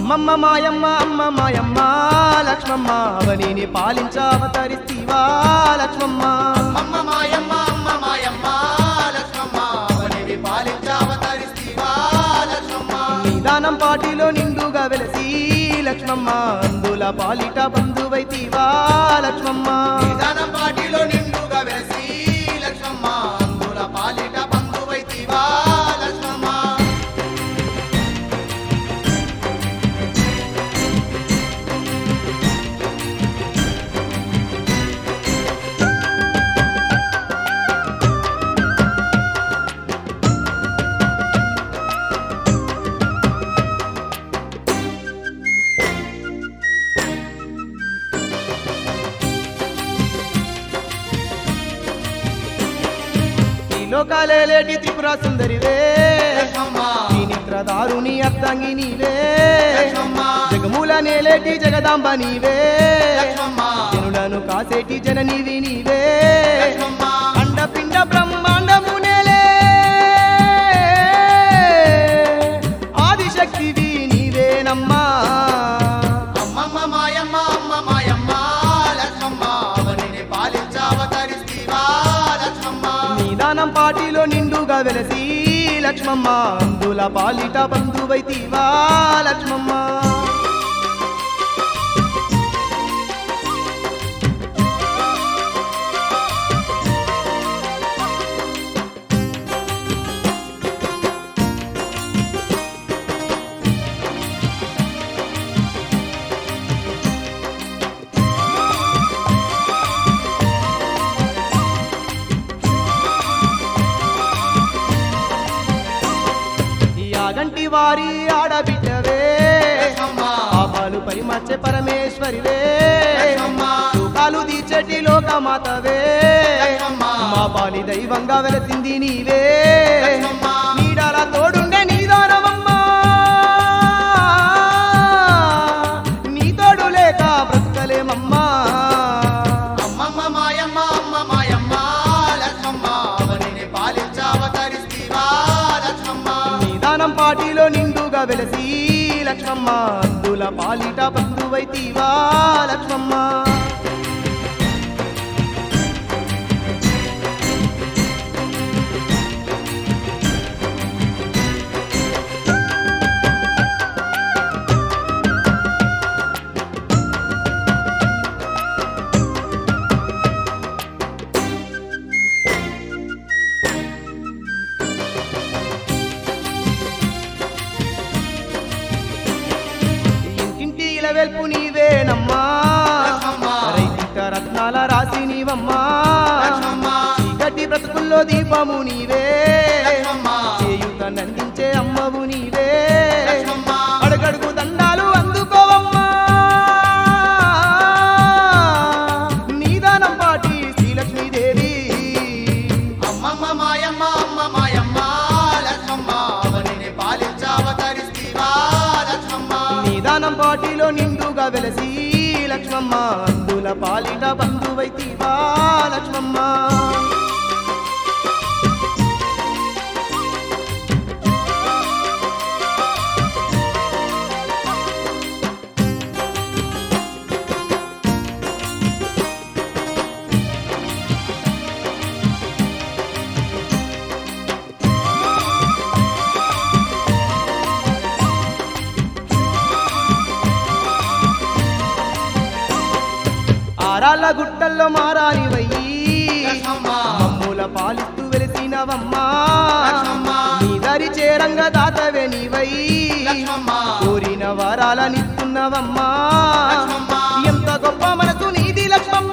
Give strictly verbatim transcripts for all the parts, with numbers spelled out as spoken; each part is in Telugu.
అమ్మమ్మ మాయమ్మ అమ్మ మాయమ్మ లక్ష్మమ్మ అవనిని పాలించ అవతరిస్తీవా లక్ష్మమ్మ అమ్మ మాయమ్మ అమ్మ మాయమ్మ లక్ష్మమ్మ అవనిని పాలించ అవతరిస్తీవా లక్ష్మమ్మ నిదానం పాటిలో నిండుగా వెలసి లక్ష్మమ్మ అందుల పాలిట బంధువైతీవా లక్ష్మమ్మ నిదానం పాటిలో నిండుగా వెలసి లక్ష్మమ్మ అందుల పాలిట బంధువైతీవా లక్ష్మమ్మ లోకాలేటి త్రిపుర సుందరివే లక్ష్మమ్మ నీ నిద్రదారుని అర్ధంగి నీవే లక్ష్మమ్మ జగమూల నేలేటి జగదాంబ నీవే లక్ష్మమ్మ జనులను కాసేటి జననీవి నీవే లక్ష్మమ్మ అండపిండ బ్రహ్మాండము నేలే ఆదిశక్తివి నీవేనమ్మా అమ్మమ్మ మాయమ్మ అమ్మ మాయమ్మ లక్ష్మమ్మ అవనిని పాలించ అవతరిస్తీవా లక్ష్మమ్మ నిదానం పాటిలో నిండుగా వెలసి లక్ష్మమ్మ అందుల పాలిట బంధువైతీవా లక్ష్మమ్మ యాగంటి వారి ఆడబిడ్డవే లక్ష్మమ్మ పాపాలు పరిమర్చే పరమేశ్వరివే లక్ష్మమ్మ లోకాలు దీచెటి లోకమాతవే లక్ష్మమ్మ మా పాలి దైవంగా వెలసింది నీవే లక్ష్మమ్మ నీడల తోడుండే నీదానమమ్మా నీ తోడు లేక బ్రతకలేమమ్మా అమ్మమ్మ మాయమ్మ అమ్మ మాయమ్మ లక్ష్మమ్మ అవనిని పాలించ అవతరిస్తీవా లక్ష్మమ్మ నిదానం పాటిలో నిండుగా వెలసి లక్ష్మమ్మ అందుల పాలిట బంధువైతీవా లక్ష్మమ్మ ఇంటింటి ఇలవెల్పు నీవేనమ్మా లక్ష్మమ్మ రైతిక రత్నాల రాసి నీవమ్మా లక్ష్మమ్మ చీకటి బ్రతుకుల్లో దీపము నీవే లక్ష్మమ్మ చేయుత నందించే అమ్మవు నీవే లక్ష్మమ్మ అడుగడుగు దండాలు అందుకోవమ్మా నీదానం పాటి శ్రీలక్ష్మీదేవి అమ్మమ్మ మాయమ్మ అమ్మ మాయమ్మ లక్ష్మమ్మ అవనిని పాలించ అవతరిస్తీవా లక్ష్మమ్మ నిదానం పాటిలో నిండుగా వెలసి లక్ష్మమ్మ అందుల పాలిట బంధువైతీవా లక్ష్మమ్మ ఆరాళ్ళ గుట్టల్లో మారానివయ్యి లక్ష్మమ్మ మమ్ముల పాలిస్తూ వెలిసినవమ్మా లక్ష్మమ్మ నీ దరి చేరంగ దాతవే నీవై లక్ష్మమ్మ కోరిన వరాలనిస్తున్నవమ్మా లక్ష్మమ్మ ఎంత గొప్ప మనసు నీది లక్ష్మమ్మ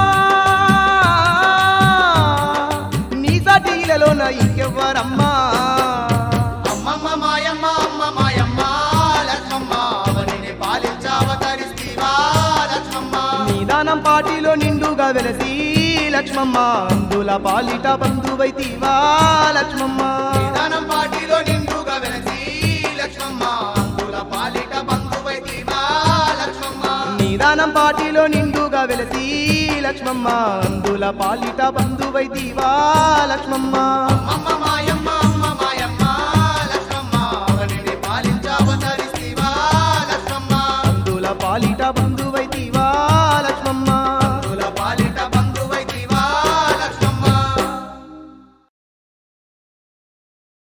నీ సాటిలలోన ఇంకెవ్వరమ్మా అమ్మమ్మ మాయమ్మ అమ్మ మాయమ్మ లక్ష్మమ్మ అవనిని పాలించ అవతరిస్తీవా లక్ష్మమ్మ నిదానం పాటిలో నిండుగా వెలసి లక్ష్మమ్మ అందుల పాలిట బంధువైతీవా లక్ష్మమ్మ నిదానం పాటిలో నిండుగా వెలసి లక్ష్మమ్మ అందుల పాలిట బంధువైతీవా లక్ష్మమ్మ నిదానం పాటిలో నిండుగా వెలసి లక్ష్మమ్మ అందుల పాలిట బంధువైతీవా లక్ష్మమ్మ అమ్మమ్మ మాయమ్మ